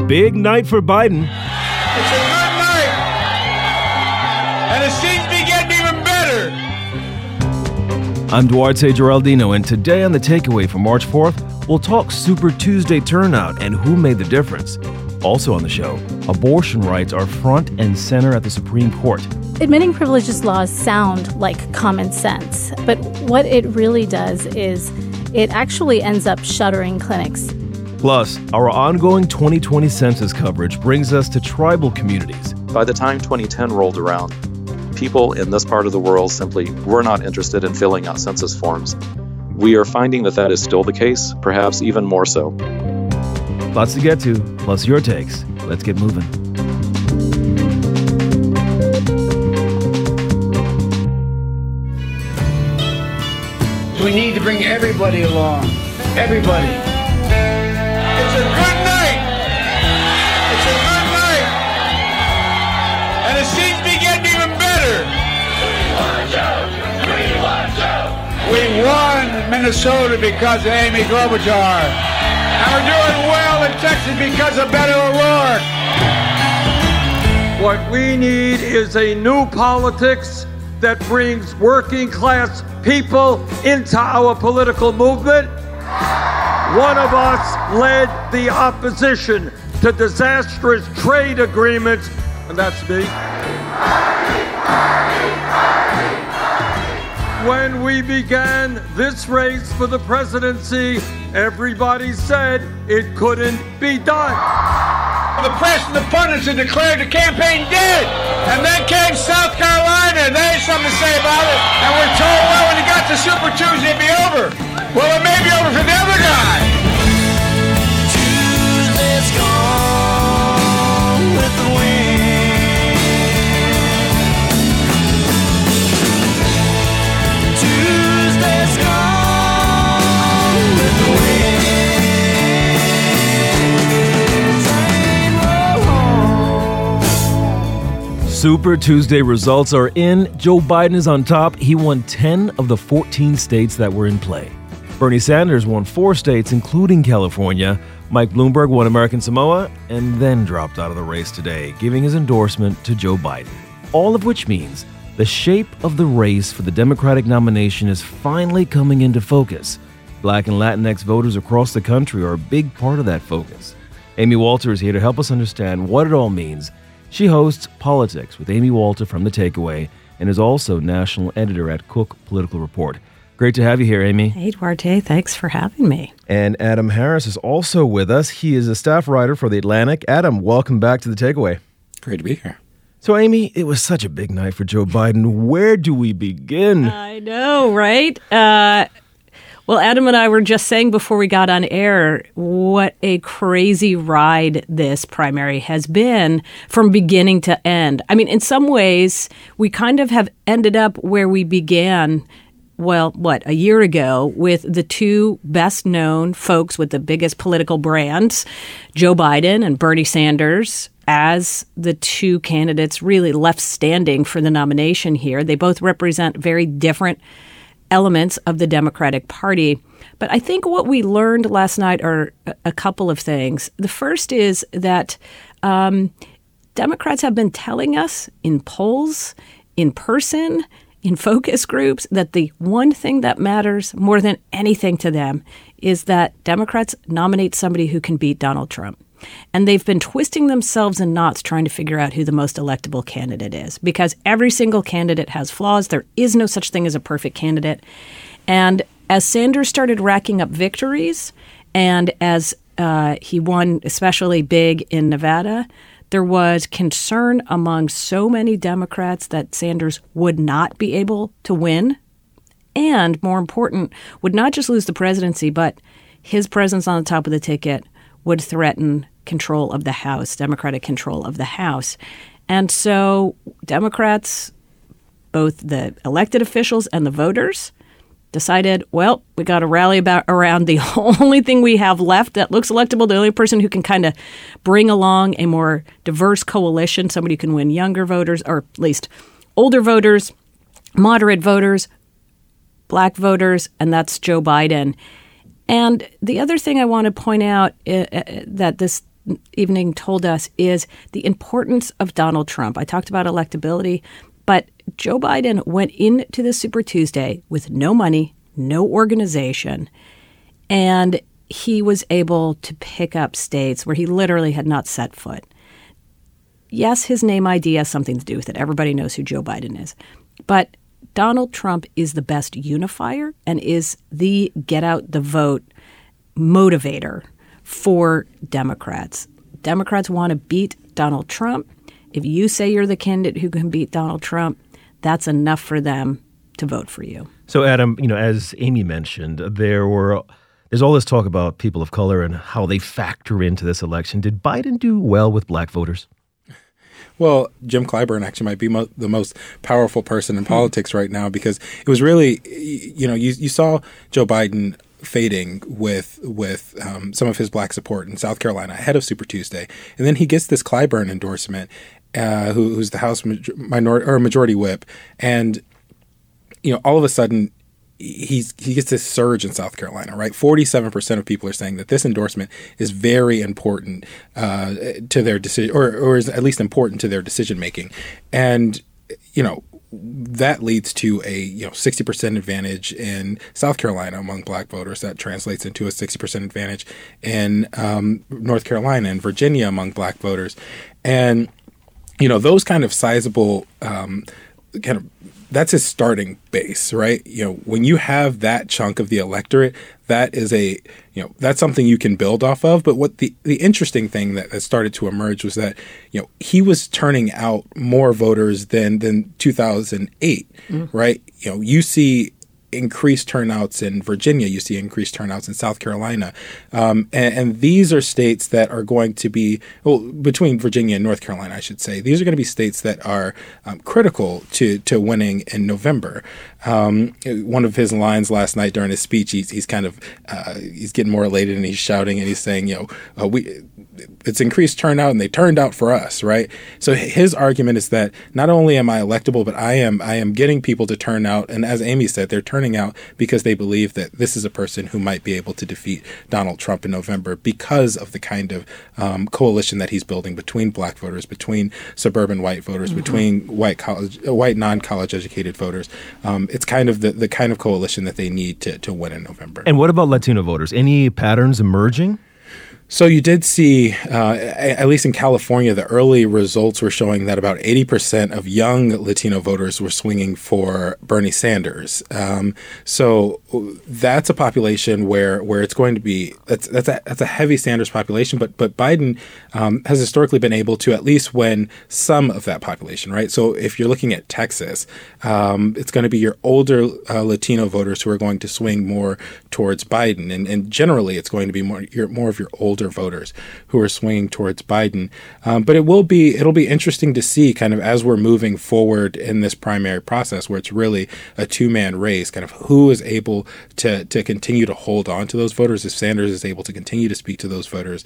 big night for Biden. It's a good night, and it seems to be getting even better. I'm Duarte Geraldino, and today on The Takeaway for March 4th, we'll talk Super Tuesday turnout and who made the difference. Also on the show, abortion rights are front and center at the Supreme Court. Admitting privileges laws sound like common sense, but what it really does is it actually ends up shuttering clinics. Plus, our ongoing 2020 census coverage brings us to tribal communities. By the time 2010 rolled around, people in this part of the world simply were not interested in filling out census forms. We are finding that is still the case, perhaps even more so. Lots to get to, plus your takes. Let's get moving. We need to bring everybody along. Everybody. It's a good night. It's a good night. And it seems to be getting even better. We won Minnesota because of Amy Klobuchar. And we're doing well in Texas because of Beto O'Rourke. What we need is a new politics that brings working class people into our political movement. One of us led the opposition to disastrous trade agreements, and that's me. When we began this race for the presidency, everybody said it couldn't be done. The press and the pundits had declared the campaign dead. And then came South Carolina, and they had something to say about it. And we're told, well, when you got to Super Tuesday, it'd be over. Well, it may be over for the other guy. Tuesday's gone with the wind. Tuesday's gone with the wind. Super Tuesday results are in. Joe Biden is on top. He won 10 of the 14 states that were in play. Bernie Sanders won 4 states, including California. Mike Bloomberg won American Samoa and then dropped out of the race today, giving his endorsement to Joe Biden. All of which means the shape of the race for the Democratic nomination is finally coming into focus. Black and Latinx voters across the country are a big part of that focus. Amy Walter is here to help us understand what it all means. She hosts Politics with Amy Walter from The Takeaway and is also national editor at Cook Political Report. Great to have you here, Amy. Hey, Duarte. Thanks for having me. And Adam Harris is also with us. He is a staff writer for The Atlantic. Adam, welcome back to The Takeaway. Great to be here. So, Amy, it was such a big night for Joe Biden. Where do we begin? I know, right? Well, Adam and I were just saying before we got on air what a crazy ride this primary has been from beginning to end. I mean, in some ways, we kind of have ended up where we began, well, a year ago with the two best-known folks with the biggest political brands, Joe Biden and Bernie Sanders, as the two candidates really left standing for the nomination here. They both represent very different elements of the Democratic Party. But I think what we learned last night are a couple of things. The first is that Democrats have been telling us in polls, in person, in focus groups, that the one thing that matters more than anything to them is that Democrats nominate somebody who can beat Donald Trump. And they've been twisting themselves in knots trying to figure out who the most electable candidate is, because every single candidate has flaws. There is no such thing as a perfect candidate. And as Sanders started racking up victories, and as he won especially big in Nevada, there was concern among so many Democrats that Sanders would not be able to win, and more important, would not just lose the presidency, but his presence on the top of the ticket would threaten control of the House, Democratic control of the House. And so Democrats, both the elected officials and the voters, decided, well, we got to rally around the only thing we have left that looks electable, the only person who can kind of bring along a more diverse coalition, somebody who can win younger voters, or at least older voters, moderate voters, black voters, and that's Joe Biden. And the other thing I want to point out that this evening told us is the importance of Donald Trump. I talked about electability, but Joe Biden went into the Super Tuesday with no money, no organization, and he was able to pick up states where he literally had not set foot. Yes, his name ID has something to do with it. Everybody knows who Joe Biden is. But Donald Trump is the best unifier and is the get out the vote motivator for Democrats. Democrats want to beat Donald Trump. If you say you're the candidate who can beat Donald Trump, that's enough for them to vote for you. So, Adam, as Amy mentioned, there's all this talk about people of color and how they factor into this election. Did Biden do well with black voters? Well, Jim Clyburn actually might be the most powerful person in politics right now, because it was really, you saw Joe Biden fading with some of his black support in South Carolina ahead of Super Tuesday. And then he gets this Clyburn endorsement, who's the House Majority Whip. And, all of a sudden, he gets this surge in South Carolina, right? 47% of people are saying that this endorsement is very important to their decision, or is at least important to their decision making. And, that leads to a 60% advantage in South Carolina among black voters. That translates into a 60% advantage in North Carolina and Virginia among black voters. And, those kind of sizable that's his starting base, right? When you have that chunk of the electorate, that is that's something you can build off of. But what the interesting thing that started to emerge was that, he was turning out more voters than 2008, right? You see increased turnouts in Virginia, you see increased turnouts in South Carolina. And these are states that are going to be, between Virginia and North Carolina, I should say, these are going to be states that are critical to winning in November. One of his lines last night during his speech, he's kind of, he's getting more elated and he's shouting and he's saying, it's increased turnout and they turned out for us, right? So his argument is that not only am I electable, but I am getting people to turn out. And as Amy said, they're turning out because they believe that this is a person who might be able to defeat Donald Trump in November because of the kind of coalition that he's building between black voters, between suburban white voters, between white non-college educated voters. It's kind of the kind of coalition that they need to win in November. And what about Latino voters? Any patterns emerging? So you did see, at least in California, the early results were showing that about 80% of young Latino voters were swinging for Bernie Sanders. So that's a population where it's going to be that's a heavy Sanders population. But Biden has historically been able to at least win some of that population, right? So if you're looking at Texas, it's going to be your older Latino voters who are going to swing more towards Biden, and generally it's going to be more of your older voters who are swinging towards Biden. But it'll be interesting to see kind of as we're moving forward in this primary process where it's really a two-man race, kind of who is able to continue to hold on to those voters, if Sanders is able to continue to speak to those voters.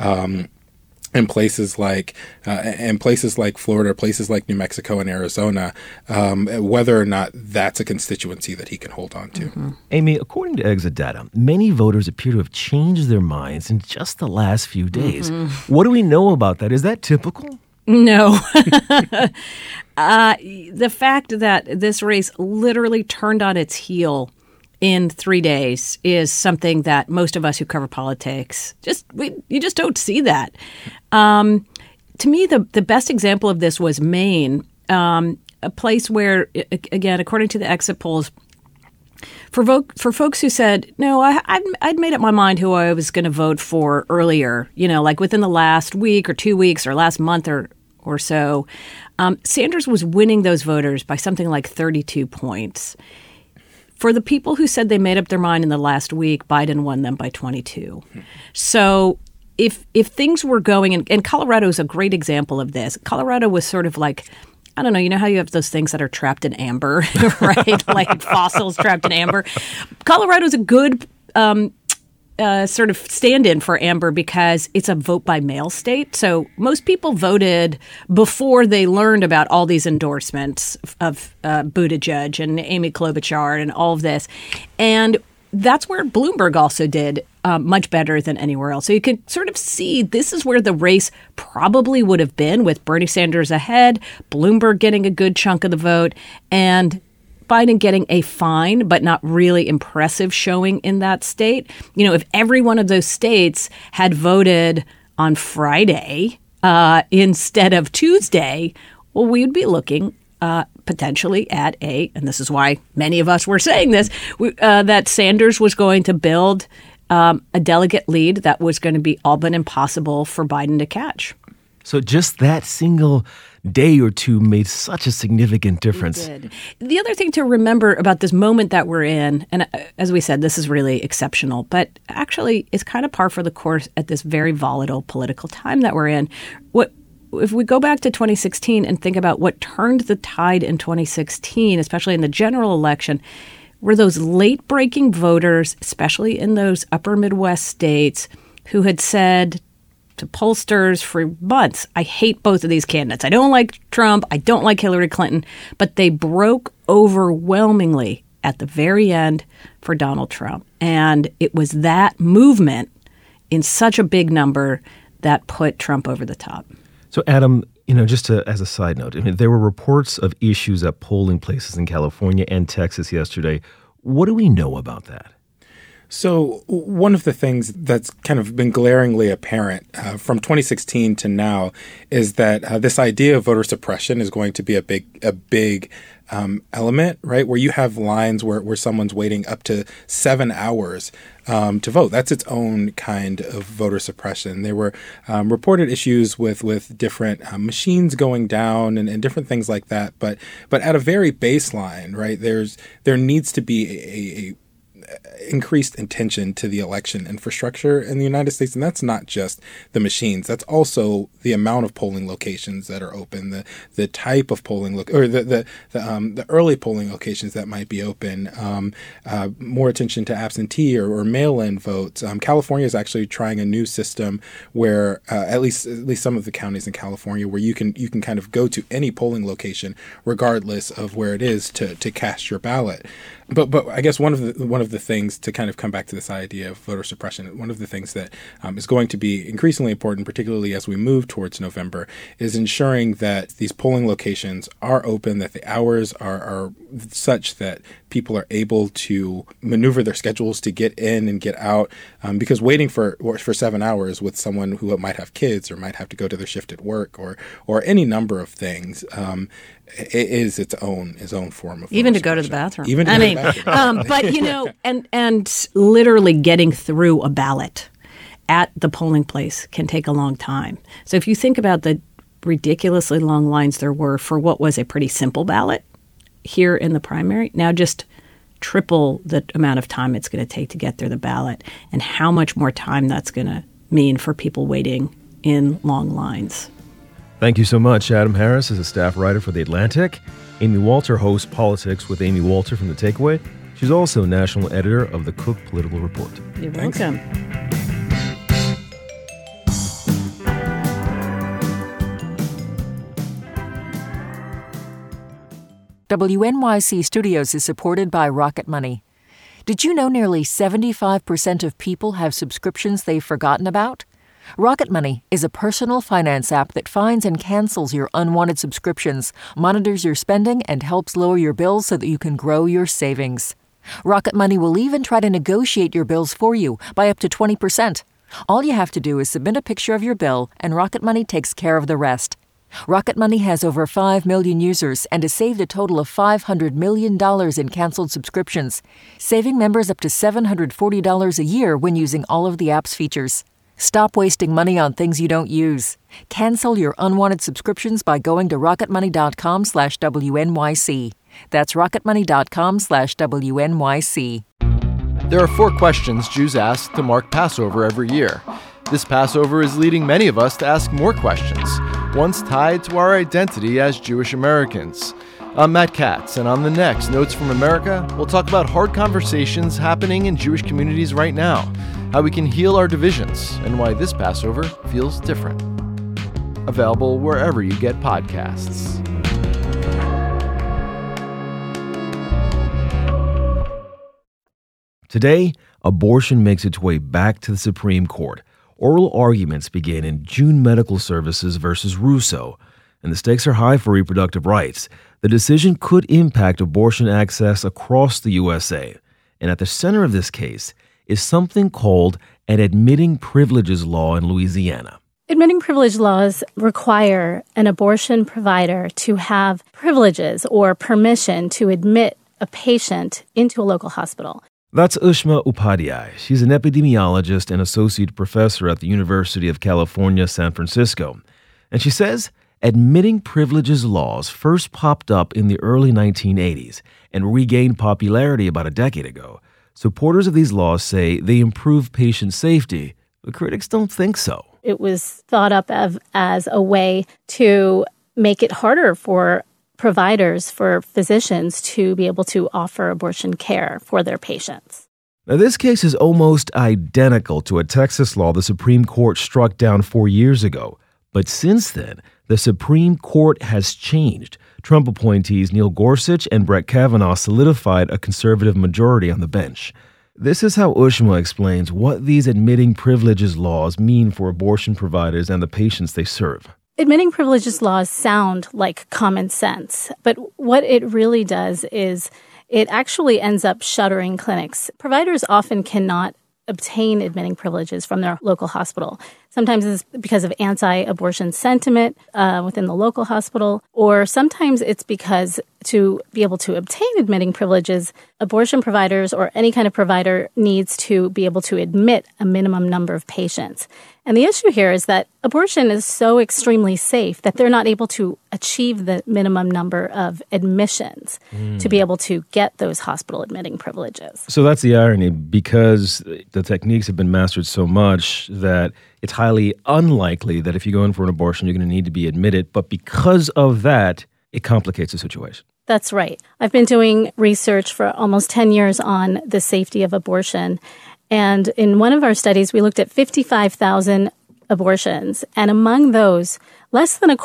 In places like Florida, places like New Mexico and Arizona, whether or not that's a constituency that he can hold on to. Amy, according to exit data, many voters appear to have changed their minds in just the last few days. What do we know about that? Is that typical? No. The fact that this race literally turned on its heel in 3 days is something that most of us who cover politics you just don't see that. To me, the best example of this was Maine, a place where, again, according to the exit polls, for folks who said, no, I'd made up my mind who I was going to vote for earlier, like within the last week or 2 weeks or last month or so, Sanders was winning those voters by something like 32 points. For the people who said they made up their mind in the last week, Biden won them by 22. So if things were going, and Colorado is a great example of this. Colorado was sort of like, I don't know, you know how you have those things that are trapped in amber, right? Like fossils trapped in amber. Colorado's a good sort of stand-in for amber because it's a vote-by-mail state. So most people voted before they learned about all these endorsements of Buttigieg and Amy Klobuchar and all of this. And that's where Bloomberg also did much better than anywhere else. So you can sort of see this is where the race probably would have been, with Bernie Sanders ahead, Bloomberg getting a good chunk of the vote, and Biden getting a fine but not really impressive showing in that state. You know, if every one of those states had voted on Friday instead of Tuesday, well, we would be looking potentially at and this is why many of us were saying this, that Sanders was going to build a delegate lead that was going to be all but impossible for Biden to catch. So just that single day or two made such a significant difference. It did. The other thing to remember about this moment that we're in, and as we said, this is really exceptional, but actually it's kind of par for the course at this very volatile political time that we're in. If we go back to 2016 and think about what turned the tide in 2016, especially in the general election, were those late-breaking voters, especially in those upper Midwest states, who had said to pollsters for months, I hate both of these candidates. I don't like Trump. I don't like Hillary Clinton. But they broke overwhelmingly at the very end for Donald Trump. And it was that movement in such a big number that put Trump over the top. So, Adam, just as a side note, there were reports of issues at polling places in California and Texas yesterday. What do we know about that? So one of the things that's kind of been glaringly apparent from 2016 to now is that this idea of voter suppression is going to be a big element, right? Where you have lines where someone's waiting up to 7 hours to vote. That's its own kind of voter suppression. There were reported issues with different machines going down and different things like that. But at a very baseline, right? There needs to be a increased attention to the election infrastructure in the United States. And that's not just the machines. That's also the amount of polling locations that are open, the type of polling the early polling locations that might be open, more attention to absentee or mail-in votes. California is actually trying a new system where at least some of the counties in California where you can kind of go to any polling location regardless of where it is to cast your ballot. But I guess one of the things to kind of come back to this idea of voter suppression, one of the things that is going to be increasingly important, particularly as we move towards November, is ensuring that these polling locations are open, that the hours are such that people are able to maneuver their schedules to get in and get out. Because waiting for 7 hours with someone who might have kids or might have to go to their shift at work or any number of things is its own form of even to go to the bathroom. Even to go to the bathroom. But and literally getting through a ballot at the polling place can take a long time. So if you think about the ridiculously long lines there were for what was a pretty simple ballot here in the primary, now just triple the amount of time it's going to take to get through the ballot and how much more time that's going to mean for people waiting in long lines. Thank you so much. Adam Harris is a staff writer for The Atlantic. Amy Walter hosts Politics with Amy Walter from The Takeaway. She's also national editor of the Cook Political Report. You're Thanks. welcome. WNYC Studios is supported by Rocket Money. Did you know nearly 75% of people have subscriptions they've forgotten about? Rocket Money is a personal finance app that finds and cancels your unwanted subscriptions, monitors your spending, and helps lower your bills so that you can grow your savings. Rocket Money will even try to negotiate your bills for you by up to 20%. All you have to do is submit a picture of your bill, and Rocket Money takes care of the rest. Rocket Money has over 5 million users and has saved a total of $500 million in canceled subscriptions, saving members up to $740 a year when using all of the app's features. Stop wasting money on things you don't use. Cancel your unwanted subscriptions by going to rocketmoney.com/WNYC. That's rocketmoney.com/WNYC. There are 4 questions Jews ask to mark Passover every year. This Passover is leading many of us to ask more questions, ones tied to our identity as Jewish Americans. I'm Matt Katz, and on the next Notes from America, we'll talk about hard conversations happening in Jewish communities right now, how we can heal our divisions, and why this Passover feels different. Available wherever you get podcasts. Today, abortion makes its way back to the Supreme Court. Oral arguments begin in June Medical Services versus Russo, and the stakes are high for reproductive rights. The decision could impact abortion access across the USA. And at the center of this case is something called an admitting privileges law in Louisiana. Admitting privilege laws require an abortion provider to have privileges or permission to admit a patient into a local hospital. That's Ushma Upadhyay. She's an epidemiologist and associate professor at the University of California, San Francisco. And she says admitting privileges laws first popped up in the early 1980s and regained popularity about a decade ago. Supporters of these laws say they improve patient safety, but critics don't think so. It was thought up as a way to make it harder for providers, for physicians to be able to offer abortion care for their patients. Now, this case is almost identical to a Texas law the Supreme Court struck down 4 years ago. But since then, the Supreme Court has changed. Trump appointees Neil Gorsuch and Brett Kavanaugh solidified a conservative majority on the bench. This is how Ushma explains what these admitting privileges laws mean for abortion providers and the patients they serve. Admitting privileges laws sound like common sense, but what it really does is it actually ends up shuttering clinics. Providers often cannot obtain admitting privileges from their local hospital. Sometimes it's because of anti-abortion sentiment within the local hospital, or sometimes it's because to be able to obtain admitting privileges, abortion providers or any kind of provider needs to be able to admit a minimum number of patients. And the issue here is that abortion is so extremely safe that they're not able to achieve the minimum number of admissions to be able to get those hospital admitting privileges. So that's the irony, because the techniques have been mastered so much that it's highly unlikely that if you go in for an abortion, you're going to need to be admitted. But because of that, it complicates the situation. That's right. I've been doing research for almost 10 years on the safety of abortion. And in one of our studies, we looked at 55,000 abortions. And among those, less than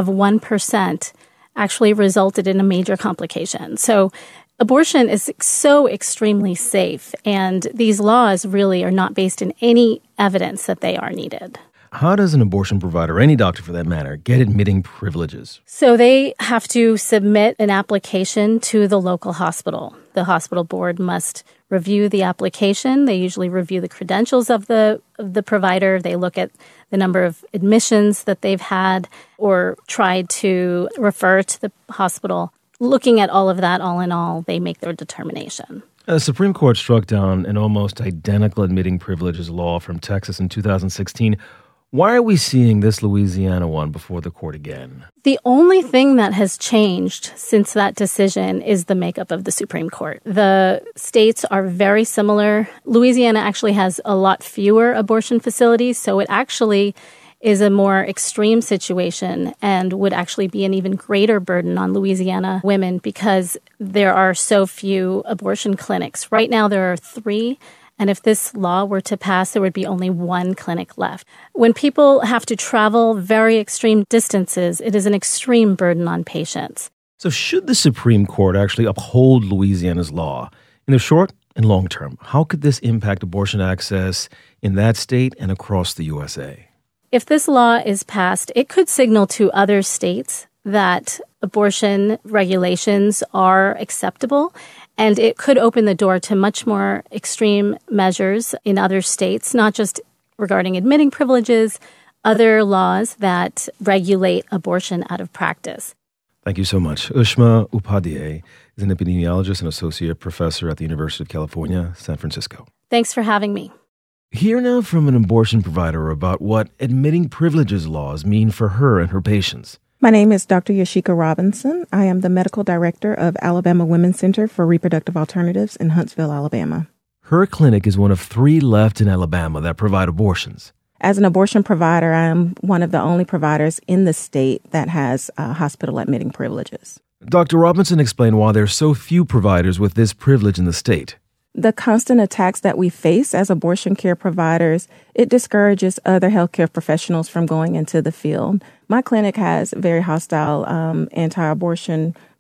1% actually resulted in a major complication. So abortion is so extremely safe. And these laws really are not based in any evidence that they are needed. How does an abortion provider, or any doctor for that matter, get admitting privileges? So they have to submit an application to the local hospital. The hospital board must review the application. They usually review the credentials of the provider. They look at the number of admissions that they've had or tried to refer to the hospital. Looking at all of that, all in all, they make their determination. The Supreme Court struck down an almost identical admitting privileges law from Texas in 2016. Why are we seeing this Louisiana one before the court again? The only thing that has changed since that decision is the makeup of the Supreme Court. The states are very similar. Louisiana actually has a lot fewer abortion facilities, so it actually is a more extreme situation and would actually be an even greater burden on Louisiana women because there are so few abortion clinics. Right now there are 3. And if this law were to pass, there would be only 1 clinic left. When people have to travel very extreme distances, it is an extreme burden on patients. So should the Supreme Court actually uphold Louisiana's law? In the short and long term, how could this impact abortion access in that state and across the USA? If this law is passed, it could signal to other states that abortion regulations are acceptable, and it could open the door to much more extreme measures in other states, not just regarding admitting privileges, other laws that regulate abortion out of practice. Thank you so much. Ushma Upadhyay is an epidemiologist and associate professor at the University of California, San Francisco. Thanks for having me. Hear now from an abortion provider about what admitting privileges laws mean for her and her patients. My name is Dr. Yashika Robinson. I am the medical director of Alabama Women's Center for Reproductive Alternatives in Huntsville, Alabama. Her clinic is one of 3 left in Alabama that provide abortions. As an abortion provider, I am one of the only providers in the state that has hospital admitting privileges. Dr. Robinson explained why there are so few providers with this privilege in the state. The constant attacks that we face as abortion care providers, it discourages other healthcare professionals from going into the field. My clinic has very hostile anti-abortion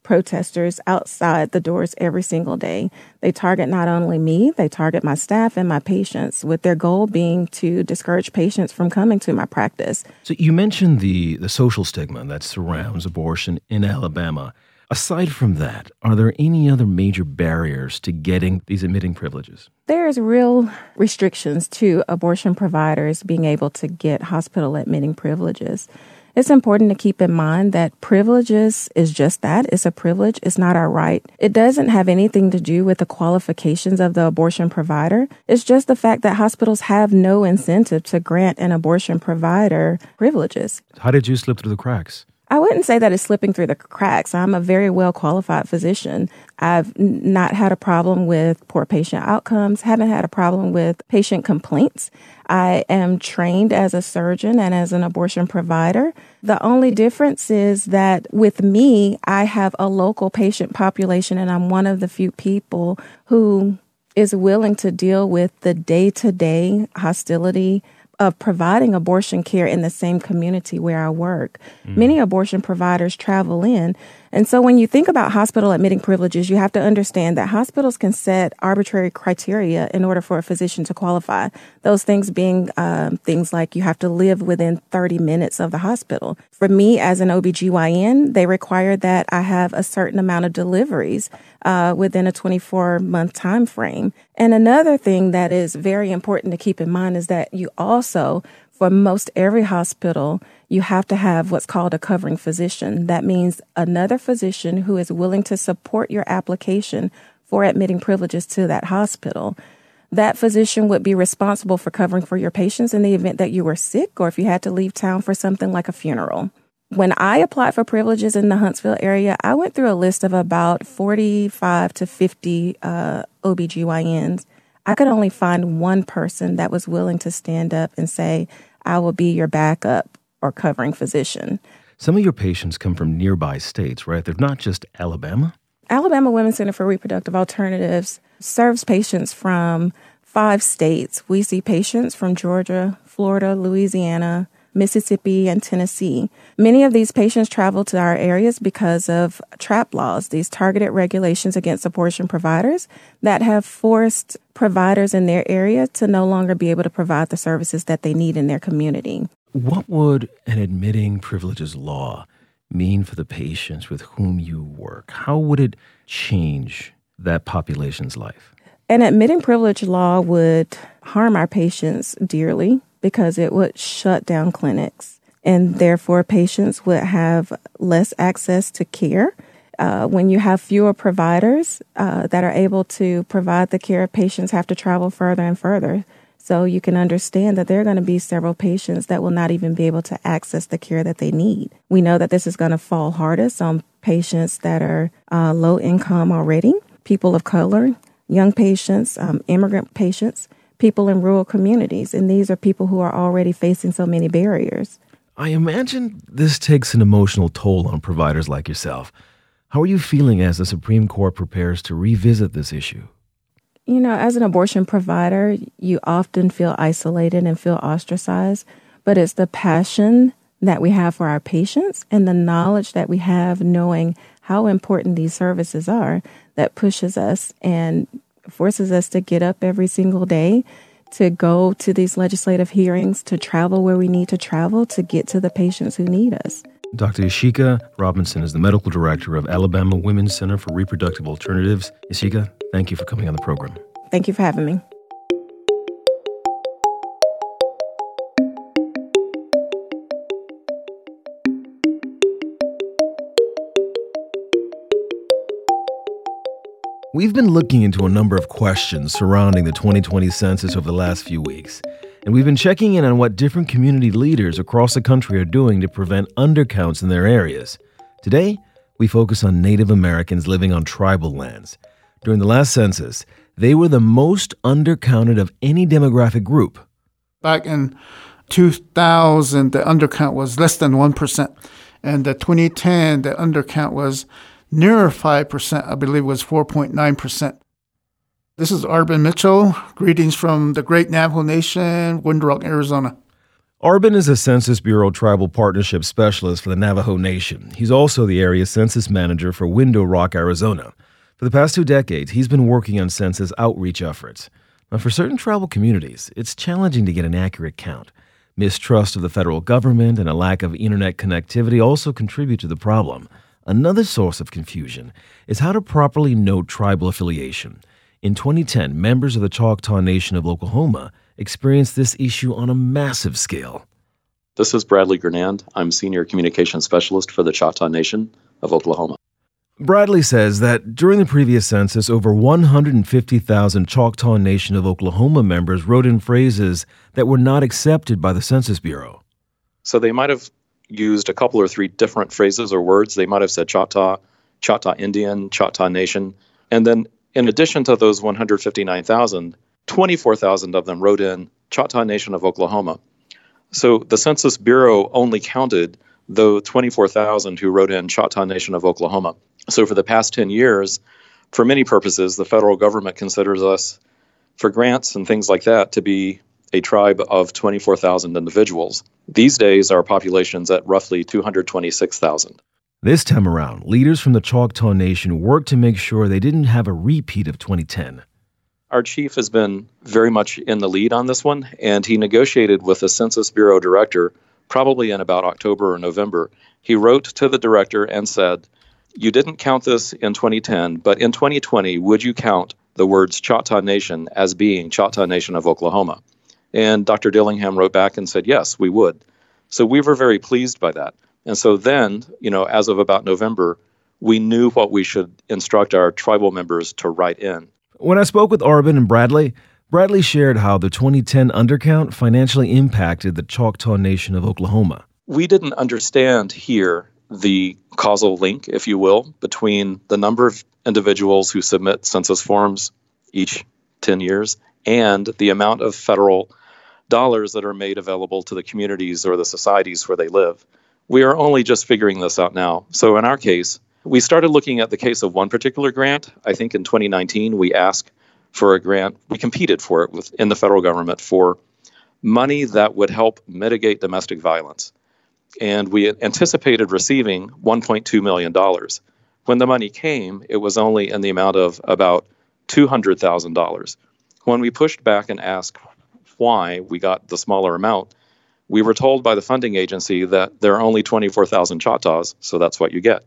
protesters outside the doors every single day. They target not only me, they target my staff and my patients, with their goal being to discourage patients from coming to my practice. So you mentioned the social stigma that surrounds abortion in Alabama. Aside from that, are there any other major barriers to getting these admitting privileges? There's real restrictions to abortion providers being able to get hospital admitting privileges. It's important to keep in mind that privileges is just that. It's a privilege. It's not our right. It doesn't have anything to do with the qualifications of the abortion provider. It's just the fact that hospitals have no incentive to grant an abortion provider privileges. How did you slip through the cracks? I wouldn't say that it's slipping through the cracks. I'm a very well-qualified physician. I've not had a problem with poor patient outcomes, haven't had a problem with patient complaints. I am trained as a surgeon and as an abortion provider. The only difference is that with me, I have a local patient population, and I'm one of the few people who is willing to deal with the day-to-day hostility of providing abortion care in the same community where I work. Many abortion providers travel in. And so when you think about hospital admitting privileges, you have to understand that hospitals can set arbitrary criteria in order for a physician to qualify. Those things being things like you have to live within 30 minutes of the hospital. For me, as an OBGYN, they require that I have a certain amount of deliveries within a 24-month time frame. And another thing that is very important to keep in mind is that you also, for most every hospital, you have to have what's called a covering physician. That means another physician who is willing to support your application for admitting privileges to that hospital. That physician would be responsible for covering for your patients in the event that you were sick or if you had to leave town for something like a funeral. When I applied for privileges in the Huntsville area, I went through a list of about 45 to 50 OBGYNs. I could only find one person that was willing to stand up and say, I will be your backup or covering physician. Some of your patients come from nearby states, right? They're not just Alabama? Alabama Women's Center for Reproductive Alternatives serves patients from 5 states. We see patients from Georgia, Florida, Louisiana, Mississippi, and Tennessee. Many of these patients travel to our areas because of TRAP laws, these targeted regulations against abortion providers that have forced providers in their area to no longer be able to provide the services that they need in their community. What would an admitting privileges law mean for the patients with whom you work? How would it change that population's life? An admitting privilege law would harm our patients dearly because it would shut down clinics, and therefore patients would have less access to care. When you have fewer providers that are able to provide the care, patients have to travel further and further. So you can understand that there are going to be several patients that will not even be able to access the care that they need. We know that this is going to fall hardest on patients that are low income already, people of color, young patients, immigrant patients, people in rural communities. And these are people who are already facing so many barriers. I imagine this takes an emotional toll on providers like yourself. How are you feeling as the Supreme Court prepares to revisit this issue? You know, as an abortion provider, you often feel isolated and feel ostracized, but it's the passion that we have for our patients and the knowledge that we have knowing how important these services are that pushes us and forces us to get up every single day, to go to these legislative hearings, to travel where we need to travel to get to the patients who need us. Dr. Yashika Robinson is the medical director of Alabama Women's Center for Reproductive Alternatives. Yashika, thank you for coming on the program. Thank you for having me. We've been looking into a number of questions surrounding the 2020 census over the last few weeks, and we've been checking in on what different community leaders across the country are doing to prevent undercounts in their areas. Today, we focus on Native Americans living on tribal lands. During the last census, they were the most undercounted of any demographic group. Back in 2000, the undercount was less than 1%. And in 2010, the undercount was nearer 5%, I believe it was 4.9%. This is Arbin Mitchell. Greetings from the Great Navajo Nation, Wind Rock, Arizona. Arbin is a Census Bureau Tribal Partnership Specialist for the Navajo Nation. He's also the area census manager for Window Rock, Arizona. For the past 2 decades, he's been working on census outreach efforts. Now, for certain tribal communities, it's challenging to get an accurate count. Mistrust of the federal government and a lack of internet connectivity also contribute to the problem. Another source of confusion is how to properly note tribal affiliation. In 2010, members of the Choctaw Nation of Oklahoma experienced this issue on a massive scale. This is Bradley Gernand. I'm Senior Communications Specialist for the Choctaw Nation of Oklahoma. Bradley says that during the previous census, over 150,000 Choctaw Nation of Oklahoma members wrote in phrases that were not accepted by the Census Bureau. So they might have used a couple or three different phrases or words. They might have said Choctaw, Choctaw Indian, Choctaw Nation. And then in addition to those 159,000, 24,000 of them wrote in Choctaw Nation of Oklahoma. So the Census Bureau only counted the 24,000 who wrote in Choctaw Nation of Oklahoma. So for the past 10 years, for many purposes, the federal government considers us, for grants and things like that, to be a tribe of 24,000 individuals. These days, our population's at roughly 226,000. This time around, leaders from the Choctaw Nation worked to make sure they didn't have a repeat of 2010. Our chief has been very much in the lead on this one, and he negotiated with the Census Bureau director probably in about October or November. He wrote to the director and said, "You didn't count this in 2010, but in 2020, would you count the words Choctaw Nation as being Choctaw Nation of Oklahoma?" And Dr. Dillingham wrote back and said, yes, we would. So we were very pleased by that. And so then, as of about November, we knew what we should instruct our tribal members to write in. When I spoke with Arbin and Bradley shared how the 2010 undercount financially impacted the Choctaw Nation of Oklahoma. We didn't understand here the causal link, if you will, between the number of individuals who submit census forms each 10 years and the amount of federal dollars that are made available to the communities or the societies where they live. We are only just figuring this out now. So in our case, we started looking at the case of one particular grant. I think in 2019, we asked for a grant. We competed for it within the federal government for money that would help mitigate domestic violence. And we anticipated receiving $1.2 million. When the money came, it was only in the amount of about $200,000. When we pushed back and asked why we got the smaller amount, we were told by the funding agency that there are only 24,000 Choctaws, so that's what you get.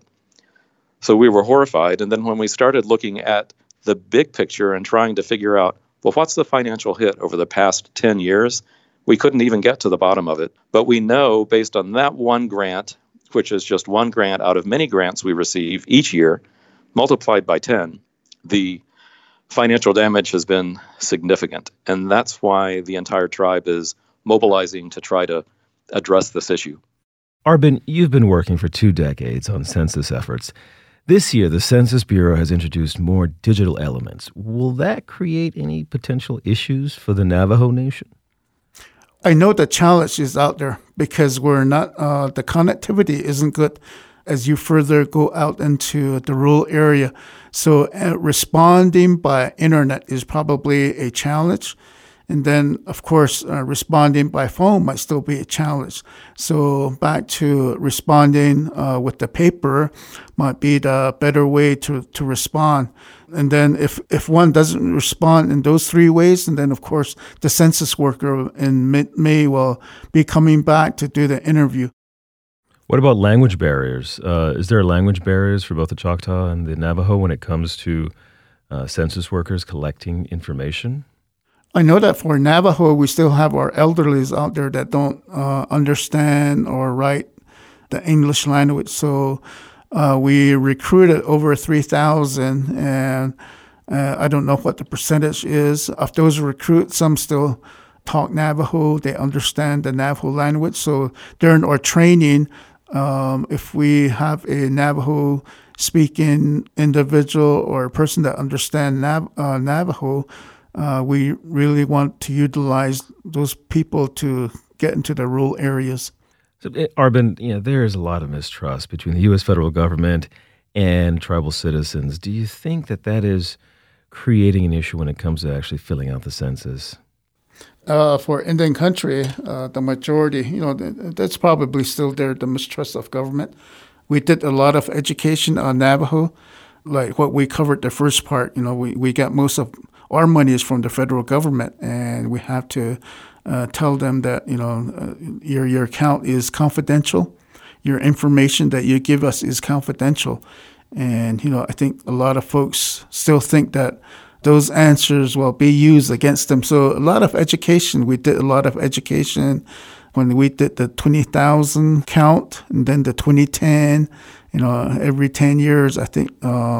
So we were horrified. And then when we started looking at the big picture and trying to figure out, well, what's the financial hit over the past 10 years? We couldn't even get to the bottom of it. But we know based on that one grant, which is just one grant out of many grants we receive each year, multiplied by 10, the financial damage has been significant. And that's why the entire tribe is mobilizing to try to address this issue. Arbin, you've been working for 2 decades on census efforts. This year, the Census Bureau has introduced more digital elements. Will that create any potential issues for the Navajo Nation? I know the challenge is out there because we're not, the connectivity isn't good as you further go out into the rural area. So responding by internet is probably a challenge. And then, of course, responding by phone might still be a challenge. So back to responding with the paper might be the better way to respond. And then if one doesn't respond in those 3 ways, and then, of course, the census worker in May will be coming back to do the interview. What about language barriers? Is there language barriers for both the Choctaw and the Navajo when it comes to census workers collecting information? I know that for Navajo, we still have our elderlies out there that don't understand or write the English language. So we recruited over 3,000, and I don't know what the percentage is. Of those recruits, some still talk Navajo. They understand the Navajo language. So during our training, if we have a Navajo-speaking individual or a person that understands Navajo, we really want to utilize those people to get into the rural areas. So, Arbin, there is a lot of mistrust between the U.S. federal government and tribal citizens. Do you think that is creating an issue when it comes to actually filling out the census? For Indian country, the majority, that's probably still there, the mistrust of government. We did a lot of education on Navajo, like what we covered the first part. We got most of our money is from the federal government, and we have to tell them that, your account is confidential. Your information that you give us is confidential. And, I think a lot of folks still think that those answers will be used against them. So a lot of education. We did a lot of education when we did the 20,000 count and then the 2010. Every 10 years, I think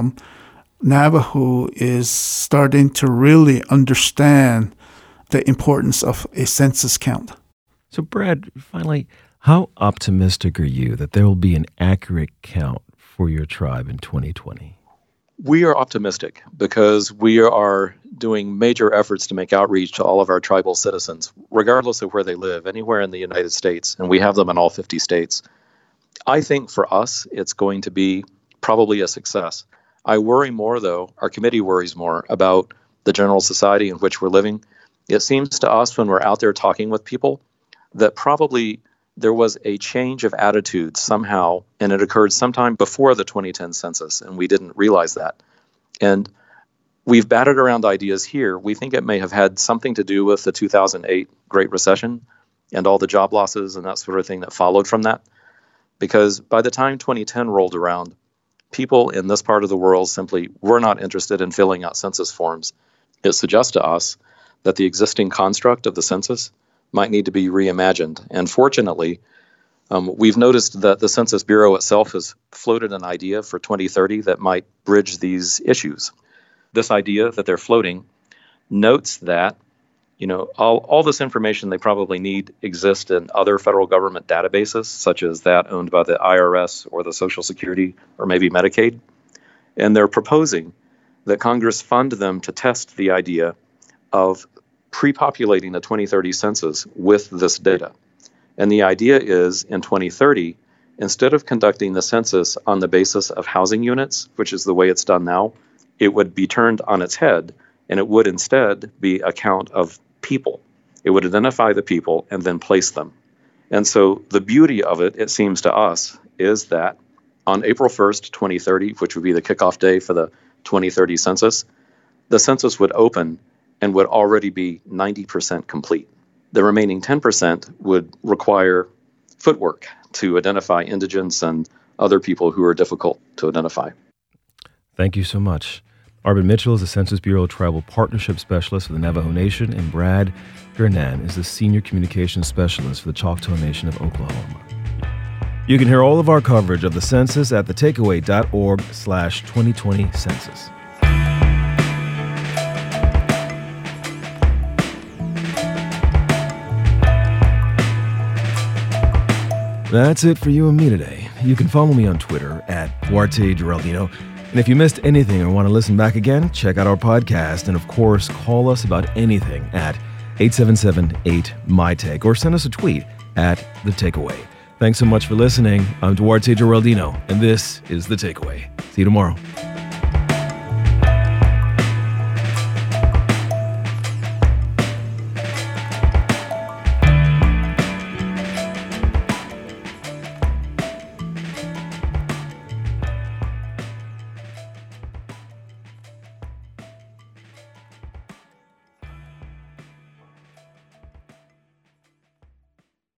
Navajo is starting to really understand the importance of a census count. So, Brad, finally, how optimistic are you that there will be an accurate count for your tribe in 2020? We are optimistic because we are doing major efforts to make outreach to all of our tribal citizens, regardless of where they live, anywhere in the United States, and we have them in all 50 states. I think for us, it's going to be probably a success. I worry more, though, our committee worries more about the general society in which we're living. It seems to us when we're out there talking with people that probably there was a change of attitude somehow, and it occurred sometime before the 2010 census, and we didn't realize that. And we've batted around ideas here. We think it may have had something to do with the 2008 Great Recession and all the job losses and that sort of thing that followed from that. Because by the time 2010 rolled around, people in this part of the world simply were not interested in filling out census forms. It suggests to us that the existing construct of the census might need to be reimagined. And fortunately, we've noticed that the Census Bureau itself has floated an idea for 2030 that might bridge these issues. This idea that they're floating notes that, all this information they probably need exists in other federal government databases, such as that owned by the IRS or the Social Security or maybe Medicaid. And they're proposing that Congress fund them to test the idea of pre-populating the 2030 census with this data. And the idea is, in 2030, instead of conducting the census on the basis of housing units, which is the way it's done now, it would be turned on its head, and it would instead be a count of people. It would identify the people and then place them. And so the beauty of it, it seems to us, is that on April 1st, 2030, which would be the kickoff day for the 2030 census, the census would open and would already be 90% complete. The remaining 10% would require footwork to identify indigents and other people who are difficult to identify. Thank you so much. Arbin Mitchell is the Census Bureau Tribal Partnership Specialist for the Navajo Nation, and Brad Gernan is the Senior Communications Specialist for the Choctaw Nation of Oklahoma. You can hear all of our coverage of the census at thetakeaway.org/2020 census. That's it for you and me today. You can follow me on Twitter at Duarte Geraldino. And if you missed anything or want to listen back again, check out our podcast. And of course, call us about anything at 877-8-MY-TAKE or send us a tweet at The Takeaway. Thanks so much for listening. I'm Duarte Geraldino, and this is The Takeaway. See you tomorrow.